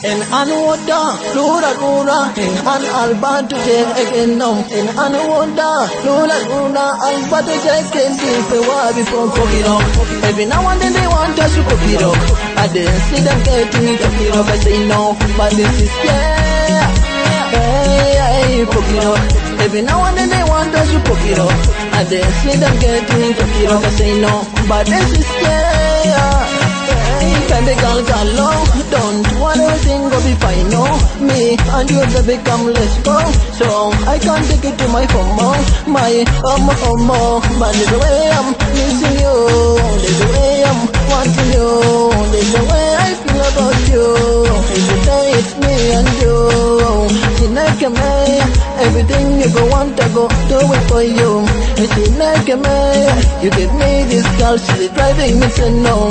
En an woda, lura, en an albatu je egeno. En an woda, lura, albatu je kendi pe wabi for cook it up. Every now and then they want us to cook it up. I didn't see them getting it cook it up. I say no, but this is yeah. Hey, cook it up. Every now and then they want us to cook it up. I didn't see them getting it cook it up. I say no, but this is yeah. Baby girl, don't want everything go be fine, no. Me and you baby come, let's go. So I can't take it to my FOMO, my but there's the way I'm missing you, there's the way I'm wanting you, there's the way I feel about you. Every day it's me and you. Everything you go want to go do it for you. You give me this girl, she's driving me to know.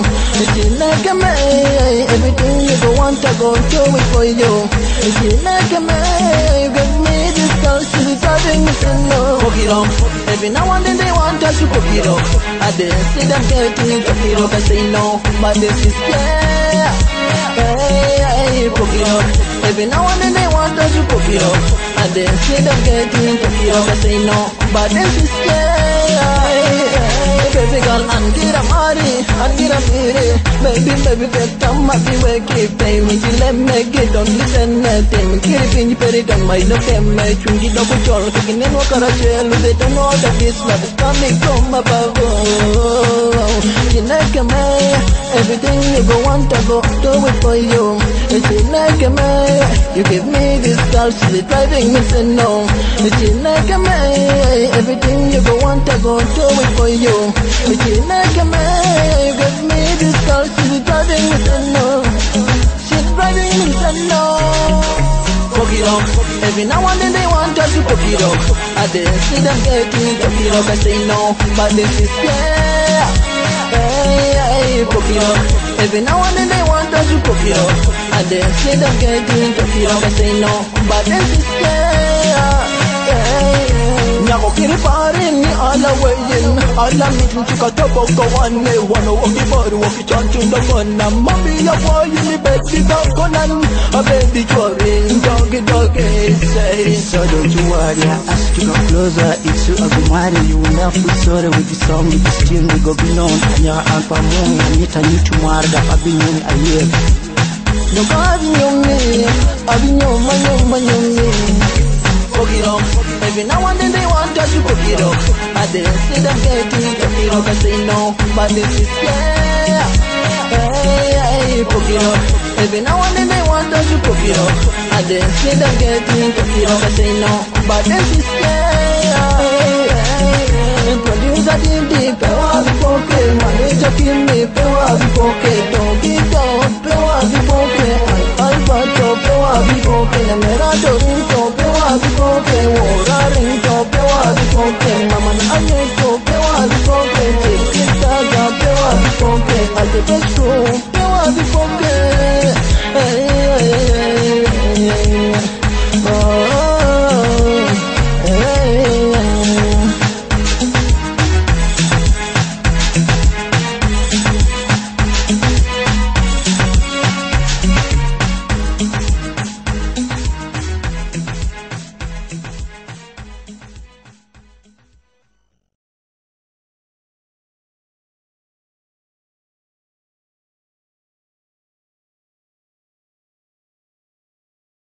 Everything you go want to go do it for you. You give me this girl, she's driving me to know. Cook it up. Every now and then they want us to cook it up. I didn't see them getting it cook it up. I say no, but this is yeah. Hey, cook it up. Every now and then they want us to cook it up. I didn't see them getting it cook it up. I say no, but this is yeah. Baby girl, and get a money, and get a mire. Baby, get a mappy way, keep pay me, let me get on listen, nothing. Keep in your petty, don't mind no fame, chunky double chore, taking in what I share, they don't know that this love is coming from above. You like me, everything you go want to go, do it for you. You like me, you give me this girl, she's driving me to know. You like me, everything you go want to go, do it for you. You like me, you give me this girl, she's driving me to know. She's driving me to know. Cook it up. Every now and then they want us to cook it up. I didn't see them getting it cook it up. I say no, but this is yeah. Hey, cook it up. Every now and then they want us to cook it up. I didn't see them getting it cook it up. I say no, but this is yeah. Nyako kiri pare ni ala wayin, ala mitin chika tobo kawane, wano waki baru waki chanchu ndamana, mami ya wayin ni beti dakonan, a baby chwarin, doggy, say. So don't you worry, I ask you to come closer, it's you agumari, you will not put sorry with the song, with the string, we go beyond, anya ampa mung, anita ni tumarga, abinyoni aye. Nobody knew me, abinyoni. Cook it up. Every now and then they want us to cook it up. I didn't see them getting it cook it up. I say no, but this is yeah. Hey, cook it up. Every now and then they want us to cook it up. I didn't see them getting it cook it up. I say no, but this is yeah. Producer Dindi, pewa vipoke, manager Kimi, pewa vipoke, Dogito, pewa vipoke, Alberto, pewa vipoke, Mera Dorito, pewa vipoke, Wararito, pewa vipoke, Mama Ayeto, pewa vipoke, Chiquita, pewa vipoke,